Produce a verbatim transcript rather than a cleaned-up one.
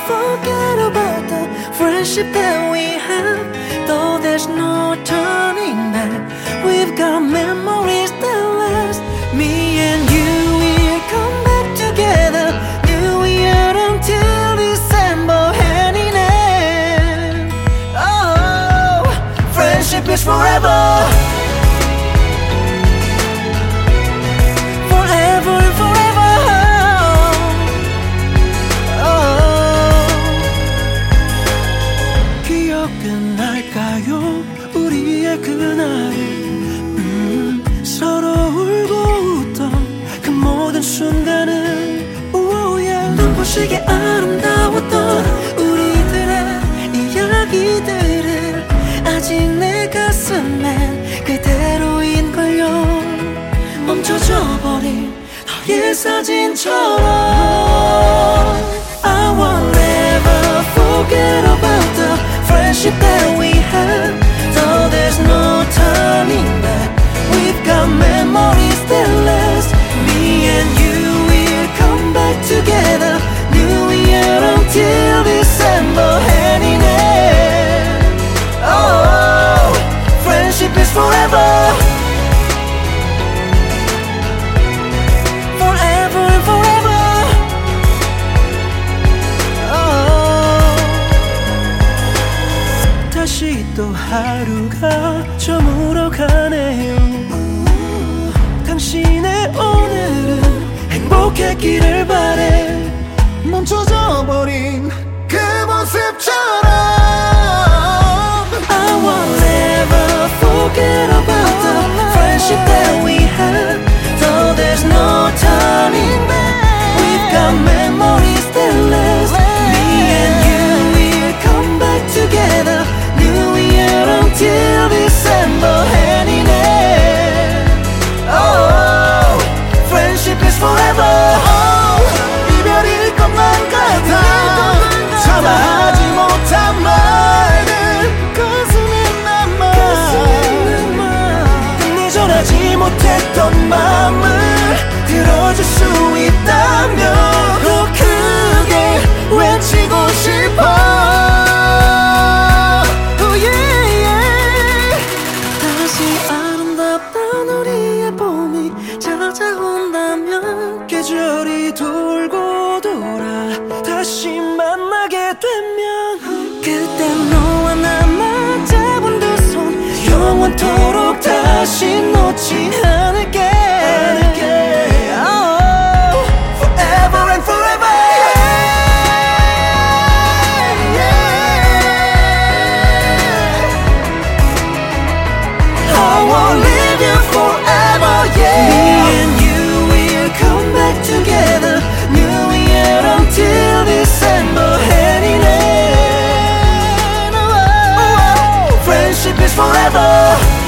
forget about the friendship that we have. Though there's no turning back, we've got memories that last. Me and you will come back together. New Year until December, hand in hand. Oh, friendship is forever. Forever and forever. Oh, 기억은 날까요? 우리의 그날을 음, 서로 울고 웃던 그 모든 순간은 oh yeah. 눈부시게 아름다웠던 우리들의 이야기들을 아직 내 가슴엔 그대로인걸요. 멈춰져 버린 너의 사진처럼 I will never forget about the friendship that we had. Though there's no turning back, we've got memories that last. Me and you will come back together. New Year until December, hand in hand. Oh, friendship is forever. Forever and forever. Oh, 다시 또 하루가 저물어 가네요. 당신의 오늘은 행복했기를 바래. 멈춰져 버린 그 모습처럼 I will never forget about the friendship that we had. Though there's no turning back, we've got memories that last. Me and you will come back together. New Year until December, hand in hand. Oh, friendship is forever. Oh, 이별일 것만 같아. 참아하지 못한 말들 가슴에 남아. 끝내 전하지 못했던 마음을 들어줄 수 있다면 더 크게 외치고 싶어. Oh yeah, yeah. 다시 아름답던 우리의 봄이 찾아온다면 계절이 돌고 돌아 다시 만나게 되면 그때 너와 나만 잡은 두 손 영원토록 다시 놓지 않을게. Oh, forever and forever. I won't leave you forever, yeah. Me and you will come back together. New Year until December, hand in hand. Oh, oh, oh. Friendship is forever.